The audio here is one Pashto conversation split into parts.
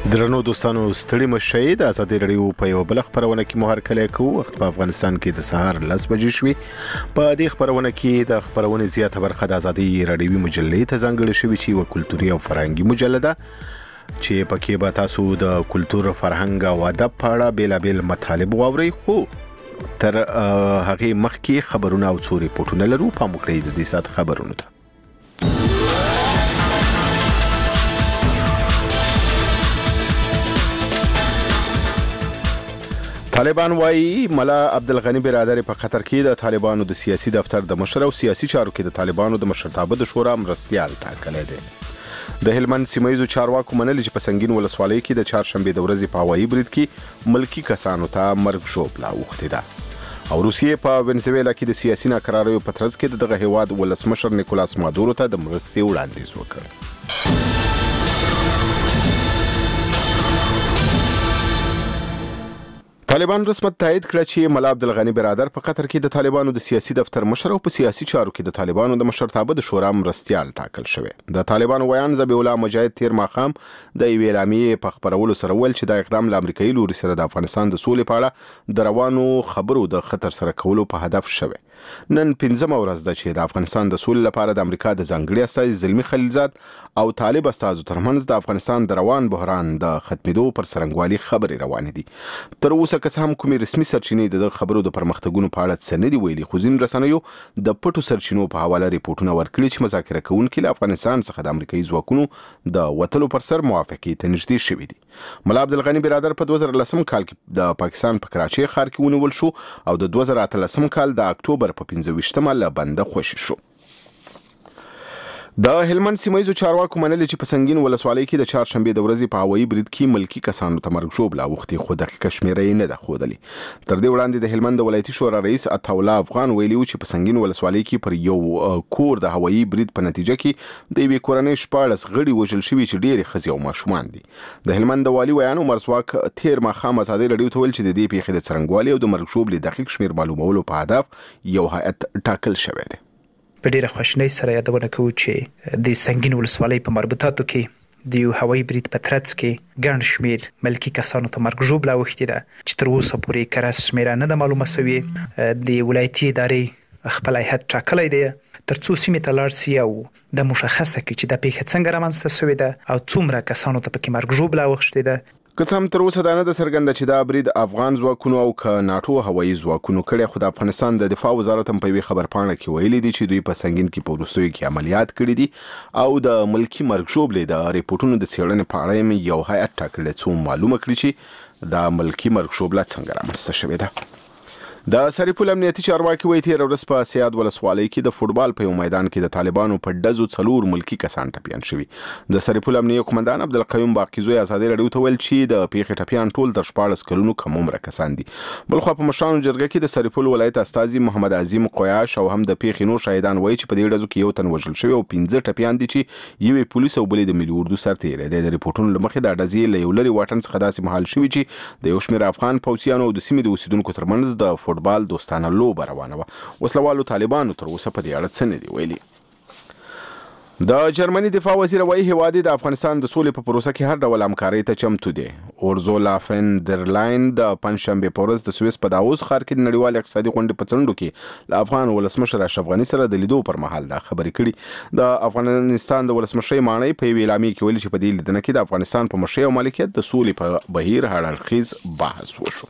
درنو دوستانو ستړي مشئ د ازادي رادیو په یو بل خبرونه کې مو هرکلی کوو. وخت په افغانستان کې د سهار 10 بجې شوي. په دې خبرونه کې د خبرونې زیاته برخه د ازادي رادیوي مجلې ته ځانګړې شوې چې یو کلتوري او فرهنګي مجله ده چې پکې به تاسو د کلتور، فرهنګ او ادب په اړه بیلابیل مطالب واورئ. خو تر هغه مخکې خبرونه او څو ریپورتونه لرو. په موږ د دې سات خبرونه ته طالبان وايي ملا عبدالغنی برادر په قطر کې د طالبانو د سیاسي دفتر د مشر او سیاسي چارو کې د طالبانو د مشرتابه د شورا مرستيال ټاکلی دی. د هلمند سیمایي چارواکو منل چې په سنگین ولسوالۍ کې د چهارشنبه د ورځې په هوایي برید کې ملکی کسانو ته مرګ ژوبله اوښتې ده. او روسیې په وینزویلا کې د سیاسي ناکراریو په ترڅ کې دغه هیواد ولسمشر نیکولاس مادورو ته د مرستې وړاندیز وکړ. طالبان رسمت تایید کړ چې ملا عبدالغنی برادر په قطر کې د طالبانو د سیاسي دفتر مشر او په سیاسي چارو کې د طالبانو د مشرتابه د شورا مرستيال ټاکل شوی. د طالبانو ویان ذبیح الله مجاهد تیر ماښام د یوې اعلامیې په خبرولو سره ویل چې دا اقدام له امریکایي لوري سره د افغانستان د سولې په اړه د روانو خبرو د خطر سره کولو په هدف شوی. نن 15مه ورځ ده چې د افغانستان د سولې لپاره د امریکا د ځانګړي استازي زلمی خلیلزاد او طالب استازو ترمنځ د افغانستان د روان بحران د ختمېدو پر سرنګوالي خبرې روانې دي. تر اوسه که هم کومې رسمي سرچینې د خبرو د پرمختګونو په اړه څه نه دي ویلي، خو ځینو رسنیو د پټو سرچینو په حواله ریپورتونه ورکړي چې مذاکره کوونکي له افغانستان څخه د امریکایي ځواکونو د وتلو پر سر موافقې ته نږدې شوي دي. ملا عبدالغنی برادر په 2010 کال کې د پاکستان په کراچۍ ښار کې ونیول شو او د 2018 کال د اکتوبر په 25مه له بنده خوشي شو. د هلمند سیمایي چارواکو منل چې په سنگین ولسوالۍ کې د چهارشنبه د ورځې په هوایي برید کې ملکی کسانو ته مرګ ژوبله اوښتې، خو دقیقه شمیره یې نه ده ښودلې. تر دې وړاندې د هلمند د ولایتي شورا رئیس عطاالله افغان ویلي و چې په سنگین ولسوالۍ کې پر یو کور د هوایي برید په نتیجه کې د یوې کورنۍ 14 غړي وژل شوي چې ډېرې ښځې او ماشومان دي. د هلمند د والي ویان عمر ځواک تیر ماښام ازادي رادیو ته ویل چې د دې پیښې د څرنګوالي او د مرګ ژوبلې دقیق شمیر معلومولو په هدف یو هیئت ټاکل شوی دی. په ډیره خوشنۍ سره یادونه کوو چې د سنگین ولسوالۍ په مربوطاتو کې د یو هوایي برید په ترڅ کې ګڼ شمیر ملکی کسانو ته مرګ ژوبله اوښتې ده چې تر اوسه پورې کره شمیره نه ده معلومه سوې. د ولایتي ادارې خپل هیئت ټاکلی دی تر څو سیمې ته لاړ سي او د مشخصه کړي چې دا پیښه څنګه رامنځته سوې ده او څومره کسانو ته پکې مرګ ژوبله اوښتې ده. که څه هم تر اوسه دا نه ده څرګنده چې دا برید افغان ځواکونو او که ناټو هوایي ځواکونو کړی، خو د افغانستان د دفاع وزارت هم په یوې خبرپاڼه کې ویلي دي چې دوی په سنگین کې په وروستیو کې عملیات کړي دي او د ملکی مرګ ژوبلې د ریپورتونو د څېړنې په اړه یو هیئت ټاکلی څو معلومه کړي چې دا ملکی مرګ ژوبله څنګه رامنځته شوې ده. د سرپل امنیتي چارواکي وایي تیر ورځ په سیاد ولسوالۍ کې د فوټبال په یو میدان کې د طالبانو په ډزو 4 ملکی کسان ټپیان شوي. د سرپل امنیتي قومندان عبدالقیوم باقیزوی ازادي رادیو ته ویل چې د پیښې ټپیان ټول تر 14 کلونو کم عمره کسان دي. بلخو په مشرانو جرګه کې د سرپل ولایت استازي محمد عظیم قیاش او هم د پیښې نور شاهدان وایي چې په دې ډزو کې یو تن وژل شوی او 15 ټپیان دي چې یوې پولیس او بلې د ملي اردو سرتیری دی. د ریپورتونو له مخې د ډزې له یو لري واټن څخه داسې مهال شوي چې د یو شمېر افغان پوځیانو او د سیمې د اوسیدونکو ترمنځ د فوټبال دوستانه لوبه روانه وه. وسلوالو طالبانو تر اوسه په دې اړه څه نه دي ویلي. د جرمني دفاع وزیر وایي هیواد د افغانستان د سولې په پروسه کې هر ډول همکارۍ ته چمتو دی. اورزولا فن در لاین د پنځشنبه په ورځ د سویس په داووس ښار کې د نړیوال اقتصادي غونډې په څنډو کې له افغان ولسمشر اشرف غني سره د لیدو پر مهال دا خبرې کړي. د افغانستان د ولسمشرۍ ماڼۍ په یوې اعلامیې کې ویلي چې په دې لیدنه کې د افغانستان په مشرۍ او مالکیت د سولې په بهیر هر اړخیز بحث وشو.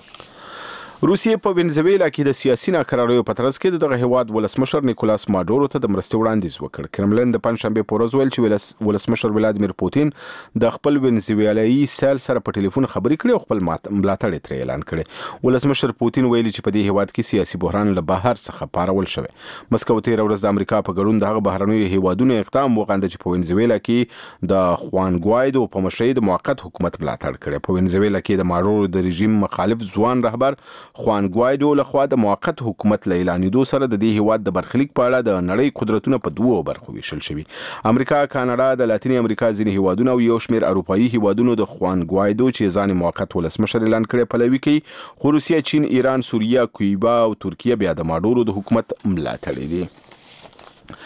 روسیې په وینزویلا کې د سیاسي ناکراریو په ترڅ کې دغه هیواد ولسمشر نیکولاس مادورو ته د مرستې وړاندیز وکړ. کرملین د پنځشنبه په ورځ ویل چې ولسمشر ولادیمیر پوتین د خپل وینزویلایي سیل سره په ټلیفون خبرې کړې او خپل ملاتړ یې ترې اعلان کړی. ولسمشر پوتین ویلي چې په دې هیواد کې سیاسي بحران له بهر څخه پارول شوی. مسکو تیر ورځ د امریکا په ګډون دغه بهرنیو هیوادونو اقدام وغنده چې په وینزویلا کې د خوان ګوایدو په مشرۍ د موقت حکومت ملاتړ کړي. په وینزویلا کې د مادورو د رژیم مخالف ځوان رهبر خوان ګوایدو لخوا د موقت حکومت له اعلانېدو سره د دې هیواد د برخلیک په اړه د نړۍ قدرتونه په دوو برخو ویشل شوي. امریکا، کاناډا، د لاتینې امریکا ځینې هیوادونه او یو شمېر اروپایي هیوادونو د خوان ګوایدو چې ځان موقت ولسمشر اعلان کړی پلوي کوي. خو روسیه، چین، ایران، سوریه، کویبا او ترکیه بیا د مادورو د حکومت ملاتړي دي.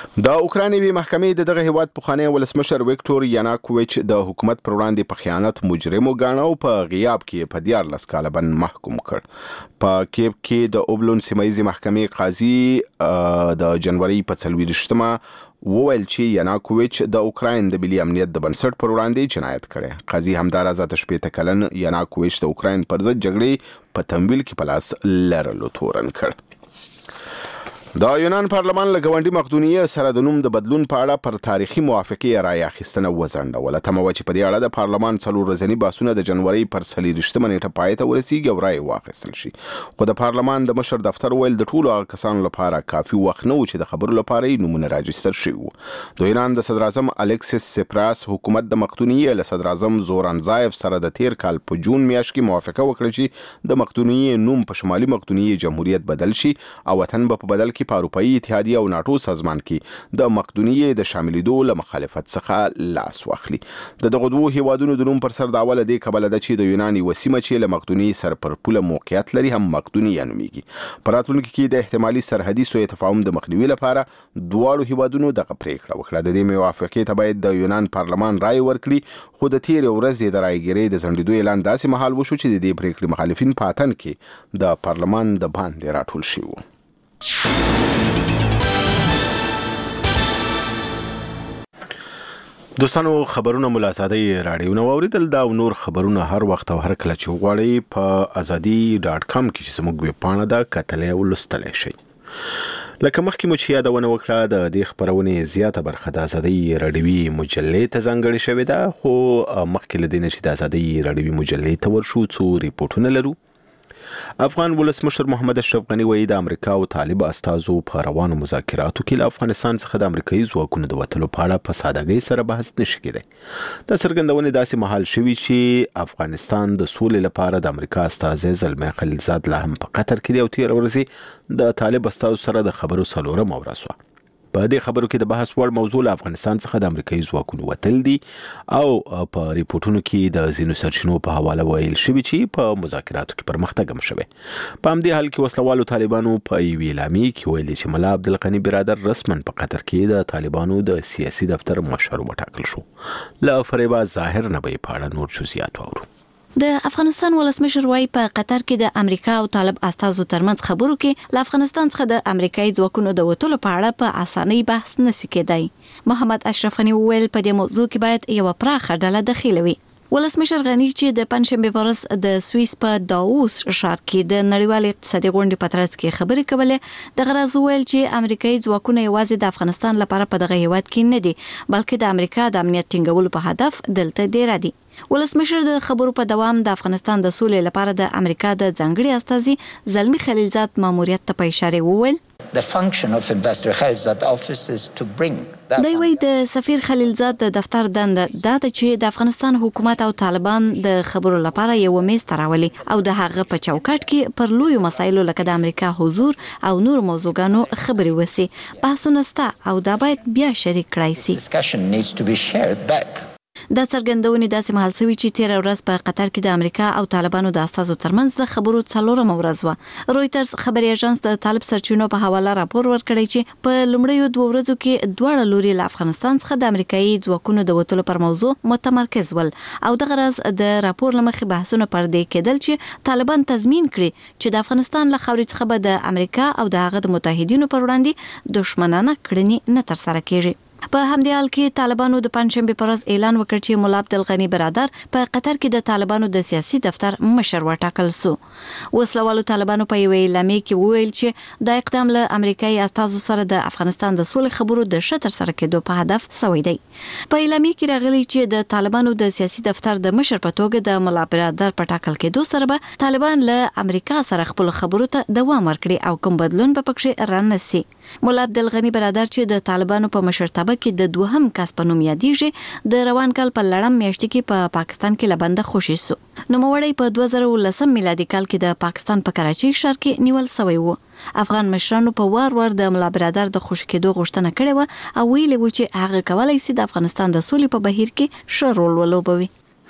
د اوکرانیوي محکمې دغه هیواد پخوانی ولسمشر ویکټور یناکوویچ د حکومت پر وړاندې په خیانت مجرم وګاڼه او په غیاب کې په 14 کاله بند محکوم کړ. په کیف کې د اوبلون سیمایي محکمې قاضي د جنوري په 24مه وویل چې یناکوویچ د اوکراین د ملي امنیت د بنسټ پر وړاندې جنایت کړی. قاضي همداراز 18 کلن یناکوویچ د اوکراین پر ضد جګړې په تمویل کې په لاس لرلو تورن کړ. د یونان پارلمان له ګاونډي مقدونیه سره د نوم د بدلون په اړه پر تاریخي موافقه رائے اخیستنه وځنډوله. تمه وه چې په دې اړه د پارلمان 4 ورځني بحثونه د جنوري پر 24مه نیټه پای ته ورسیږي او رائے واخیستل شي. خو د پارلمان د مشر دفتر ویل د ټولو هغه کسانو لپاره کافي وخت نه و چې د خبرو لپاره یې نومونه راجستر شوي وو. د یونان د صدر اعظم الکسیس سپراس حکومت د مقدونیه له صدر اعظم زوران زایف سره د تیر کال په جون میاشت کې موافقه وکړه چې د مقدونیه نوم په شمالي مقدونیه جمهوریت بدل شي او وطن په بدل کې په اروپایي اتحادیه او ناتو سازمان کې د مقدونیه د شاملېدو له مخالفت څخه لاس واخلي. دغه دوه هیوادونو د نوم پر سر د اوله د کبل د چې د یوناني وسیمه چې له مقدونیه سره پر پوله موقعیت لري هم مقدونیه نومیږي. په راتلونکي کې د احتمالي سرحدي سوء تفاهم د مخنیوي لپاره دواړو هیوادونو دغه پریکړه وکړه. د دې موافقې ته باید د یونان پارلمان رائے ورکړي، خو د تیر ورځې د رائېګیرۍ د ځنډېدو اعلان داسې مهال وشو چې د دې پریکړې مخالفین په اتن کې د پارلمان د باندې راټول شوي وو. دوستانو خبرونه ملازادي رادیو اوریدل دا نور خبرونه هر وخت او هر کله چې غواړئ په azadi.com کې چې زموږ ویب پاڼه ده کتلای او لوستلای شئ. لکه مخکې مو چې یادونه وکړه د دې خبرونې زیاته برخه د ازادي رادیوي مجلې ته ځانګړې شوې ده، خو مخکې له دې نه چې د ازادي رادیوي مجلې ته ورشو څو ریپورتونه لرو. افغان ولسمشر محمد اشرف غنی وایي د امریکا او طالب استازو په روانو مذاکراتو کې له افغانستان څخه د امریکایي ځواکونو د وتلو په اړه په سادهګۍ سره بحث نشي کېدی. د څرګندونې داسې مهال شوي چې افغانستان د سولې لپاره د امریکا استازی زلمی خلیلزاد لا هم په قطر کې دی او تیر ورځ د طالب استازو سره د خبرو 4مه ورځ وه. په دې خبرو کې د بحث وړ موضوع له افغانستان څخه د امریکایي ځواکونو وتل دي او په ریپورتونو کې د ځینو سرچینو په حواله ویل شوي چې په مذاکراتو کې پرمختګ هم شوی. په همدې حال کې وسلوالو طالبانو په یوې اعلامیې کې ویلي چې ملا عبدالغني برادر رسما په قطر کې د طالبانو د سیاسي دفتر مشر وټاکل شو. له فریبا ظاهر نه به په اړه نور جزئیات واورو. د افغانستان ولسمشر وايي په قطر کې د امریکا او طالب استازو ترمنځ خبرو کې له افغانستان څخه د امریکایي ځواکونو د وټولو په اړه په اسانۍ بحث نشي کېدای. محمد اشرف غنی ویل په دې موضوع کې باید یو پراخه ډله دخیله وي. ولسمشر غنی چې د پنځشنبه په ورځ د سوئیس په داووس ښار کې د نړیوال اقتصادي غونډې په ترڅ کې خبرې کولې. د غرض ویل چې امریکایي ځواکونه یوازې د افغانستان لپاره په دغه هیواد کې نه دي بلکې د امریکا د امنیت ټینګولو په هدف دلته ډیر دي. ولسمشر د خبرو په دوام د افغانستان د سولې لپاره د امریکا د ځانګړي استازي زلمی خلیلزاد ماموریت ته په اشاره وویل The function of Ambassador Khalilzad office is to bring د وی د سفیر خلیلزاد د دفتر دنده دا چې د افغانستان حکومت او طالبان د خبرو لپاره یو میز تراولي او د هغه په چوکاټ کې پر لوی مسایلو لکه د امریکا حضور او نور موضوعګانو خبري وسی بحثونه ستا او دا باید بیا شریک کړای شي. Discussion needs to be shared back. دا څرګندونې داسې مهال شوي چې تیر ورځ په قطر کې د امریکا او طالبانو د استازو ترمنځ د خبرو 4مه ورځ وه. رويټرز خبري اژانس د طالب سرچینو په حواله راپور ورکړی چې په لومړیو 2 ورځو کې دواړه لوري له افغانستان څخه د امریکایي ځواکونو د وټولو پر موضوع متمرکز ول او د غرض د راپور لمخې بحثونه پر دې کېدل چې طالبان تضمین کړي چې د افغانستان له خاورې څخه به د امریکا او د هغه د متحدینو پر وړاندې دښمنانه کړنې نه ترسره کیږي. په همدې حال کې طالبانو د پنځشنبه پر ورځ اعلان وکړ چې مولا عبدالغني برادر په قطر کې د طالبانو د سیاسي دفتر مشر وټاکل شو. وسلوالو طالبانو په یوې اعلامیې کې وویل چې د اقدام له امریکایي استازو سره د افغانستان د سولې خبرو د شتر سره کېدو په هدف سوی دی. په اعلامیې کې راغلی چې د طالبانو د سیاسي دفتر د مشر په توګه د مولا برادر په ټاکل کېدو سره به طالبان له امریکا سره خپل خبرو ته دوام ورکړي او کوم بدلون به پکې رانسي. مولا عبدالغني برادر چې د طالبانو په مشرتابه کې د دوهم کس په نوم یادېږي د روان کال په لړم میاشت کې په پاکستان کې لبنده خوشي سو. نوموړی په 2019 میلادي کال کې د پاکستان په کراچۍ ښار کې نیول شوی و. افغان مشرانو په وار د مولا برادر د خوشي کېدو غوښتنه کړې و او ویلي و چې هغه کولای شي د افغانستان د سولې په بهیر کې ښه رول ولوبوي.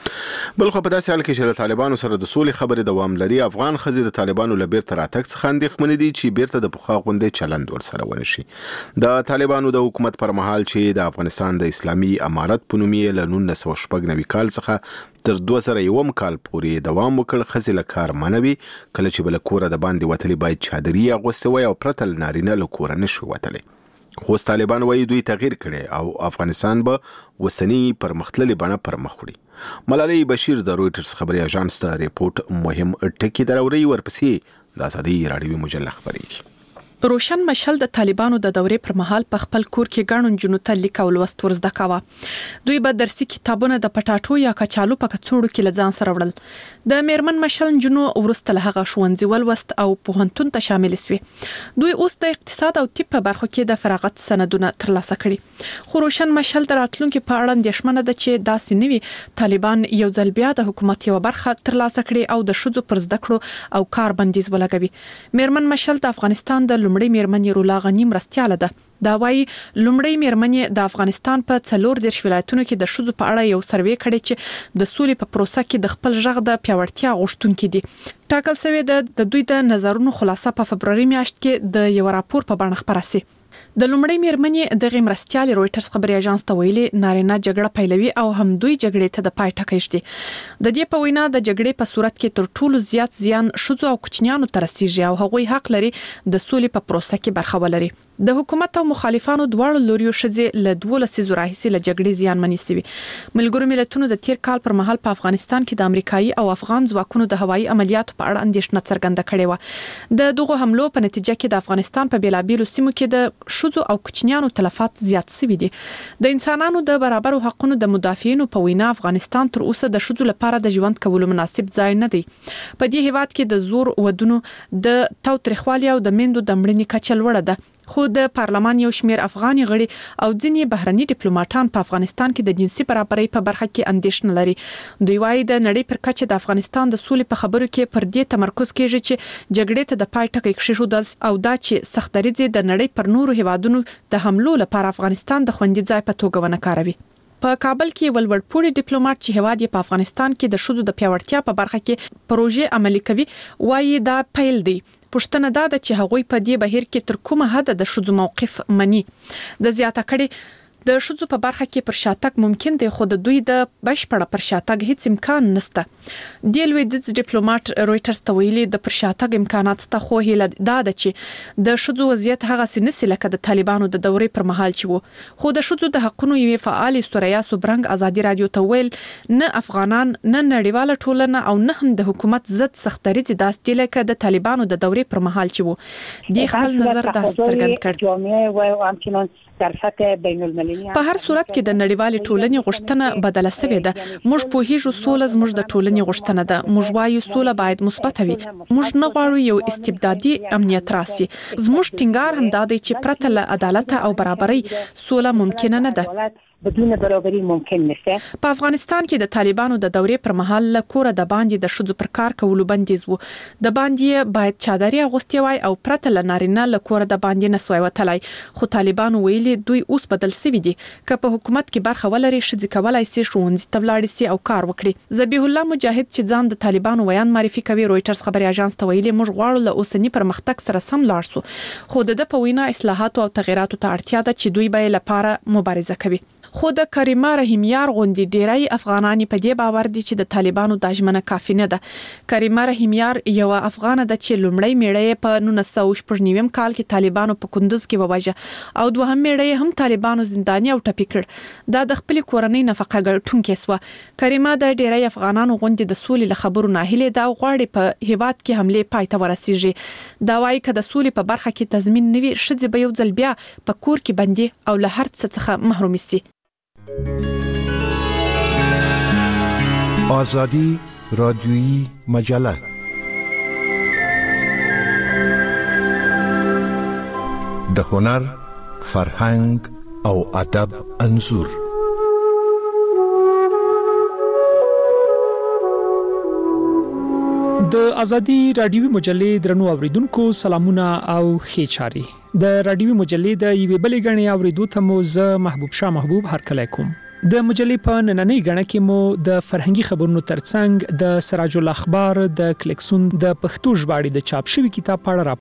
بلخو په داسې حال کې چې طالبانو سره د سولې خبرې دوام لري، افغان ښځې د طالبانو له بیرته راتګ څخه اندېښمنې دي چې بیرته د پخوا غوندې چلند ورسره ونشي. د طالبانو د حکومت پر مهال چې د افغانستان د اسلامي امارت په نوم یې له 1996 کال څخه تر 2001 کال پورې دوام وکړ، ښځې له کار منوي، کله چې بل کوره د باندې وتلې باید چادري اغوستې وي او پرته له نارینه له کوره نشي وتلی. خو طالبان وایي دوی تغییر کړي او افغانستان به وسنی پرمختللي بڼه پرمخ وړي. ملالۍ بشیر د رویټرز خبري اژانس ته ریپورت مهم ټکی دراوړي. ورپسې د ازادي راډیوي مجله خبريږي. روشن مشل د طالبانو د دورې پر مهال په خپل کور کې ګڼو جنو ته لیک او لوست ورزده کاوه. دوی به درسي کتابونه د پټاټو یا کچالو په کڅوړو کې لځان سره وړل. د میرمن مشل جنو ورسته له هغه ښوونځي ولوست او پوهنتون ته شامل شوي. دوی اوس د اقتصاد او طب په برخو کې د فراغت سندونه ترلاسه کړي. خو روشن مشل د راتلونکو په اړه اندېښمنه ده چې داسې نوي طالبان یو ځل بیا د حکومت یو برخه ترلاسه کړي او د ښځو پر زده کړو او کار بندیز ولګوي. میرمن مشل د افغانستان د لومړی میرمنې رولا غنی مرستیاله ده. دا وايي لومړی میرمنې د افغانستان په 14 ولایتونو کې د ښځو په اړه یو سروې کړی چې د سولې په پروسه کې د خپل ژغ د پیاوړتیا غوښتونکي دي. ټاکل شوی د دوی د نظرونو خلاصه په فبروري میاشت کې د یو راپور په بڼه خپره شي. د لومړی میرمنې د غمرستیال رويټرز خبري اژانس ته ویلي نارینه جګړه پیلوي او هم دوی جګړې ته د پای ټکی شدي. د دې په وینا د جګړې په صورت کې تر ټولو زیات زیان ښځو او کوچنیانو ته رسیږي او هغوی حق لري د سولې په پروسه کې برخه ولري. د حکومت او مخالفانو دواړو لوريو ښځې له 12 راهیسې له جګړې زیانمنې شوي. ملګرو ملتونو د تیر کال پر مهال په افغانستان کې د امریکایي او افغان ځواکونو د هوایي عملیاتو په اړه اندېښنه څرګنده کړې و. د دغو حملو په نتیجه کې د افغانستان په بیلابیلو سیمو کې د ښځو او کوچنیانو تلفات زیات شوي دي. د انسانانو د برابرو حقوقو د مدافعینو په وینا افغانستان تر اوسه د ښځو لپاره د ژوند کولو مناسب ځای نه دی. په دې هیواد کې د زور ودونو د تاوتریخوالي او د میندو د مړینې کچه لوړه ده. خو د پارلمان یو شمیر افغاني غړي او ځینې بهرني ډیپلوماټان په افغانستان کې د جنسي برابرۍ په برخه کې اندېښنه لري. دوی وايي د نړۍ پر کچه د افغانستان د سولې په خبرو کې پر دې تمرکز کیږي چې جګړې ته د پای ټکی کېښودل او دا چې سختدریځي د نړۍ پر نورو هیوادونو د حملو لپاره افغانستان د خوندي ځای په توګه ونه کاروي. په کابل کې ولوړپوړي ډیپلوماټ چې هواد یې په افغانستان کې د ښځو د پیاوړتیا په برخه کې پروژې عملي کوي وايي دا پیل دی. پښتنه دا ده چې هغوی په دې بهیر کې تر کومه حد د ښځو موقف مني. د زیاته کړي د ښځو په برخه کې پر شاتګ ممکن دی خو د دوی د بشپړه پر شاتګ هیڅ امکان نشته. د لویدیځ ډیپلوماټ رويټرز ته ویلي د پر شاتګ امکانات ته خو هیله دا ده چې د ښځو وضعیت هغه سنسي لکه د طالبانو د دورې پر مهال چې وو. خو د ښځو د حقوقو یو فعال سوریا سوبرنګ ازادي رادیو ته ویل نه افغانان نه نړیواله ټولنه او نه هم د حکومت ضد سختدریځي داسې لکه د طالبانو د دورې پر مهال چې وو. د خپل نظر د څرګند کړ. په هر صورت کې د نړیوالې ټولنې غوښتنه بدله شوې ده. موږ په هیڅ سوله زموږ د ټولنې غوښتنه ده. موږ وایو سوله باید مثبت وي. موږ نه غواړو یو استبدادي امنیت راسي. زموږ ټینګار هم دا دی چې پرته له عدالت او برابرۍ سوله ممکنه نه ده. بدون برابرۍ ممکن نشته. په افغانستان کې د طالبانو د دورې پر مهال له کوره د باندې د ښځو پر کار کولو بندیز وو. د باندې باید چادري اغوستې وای او پرته له نارینه له کوره د باندې نسوي وتلای. خو طالبانو ویلي دوی اوس بدل شوي دي. که په حکومت کې برخه ولري ښځې کولای شي ښوونځي ته ولاړ شي او کار وکړي. ذبیح الله مجاهد چې ځان د طالبانو ویان معرفي کوي رويټرز خبري اژانس ته ویلي موږ غواړو له اوسنی پرمختګ سره سم لاړ شو. خو د په وینا اصلاحات او تغیراتو ته اړتیا ده چې دوی به لپاره مبارزه کوي. خو د کریمه رحیمیار غوندي ډیری افغانان په دې باور دي چې د طالبانو د اجمنه کافي نه ده. کریمه رحیمیار یو افغانه ده چې لومړی میړه په 1999 کال کې طالبانو په کندوز کې وواژه او دوهم میړه هم طالبانو زنداني او ټپي کړ. دا د خپل کورنۍ نفقه ګټونکې سو. کریمه د ډیری افغانانو غوندي د سولې له خبرو ناهیله ده او غواړي په هیواد کې حمله پای ته ورسیږي. دا وايي چې د سولې په برخه کې تضمین نوي ښځې به یو ځل بیا په کور کې بندي او له هر څه څخه محروم شي. آزادی رادیویی مجله د هنر، فرهنګ او ادب انځور. د ازادي رادیوي مجلې درنو اوریدونکو سلامونه او ښه چاري. د رادیوي مجلې د یوې بلې غړي اوریدو ته مو زه محبوب شاه محبوب هرکلی کوم. د مجلې په نننۍ غړنه کې مو د فرهنګي خبرونو ترڅنګ د سراج الاخبار د کلیکسون د پښتو ژباړې د چاپ شوی کتاب په اړه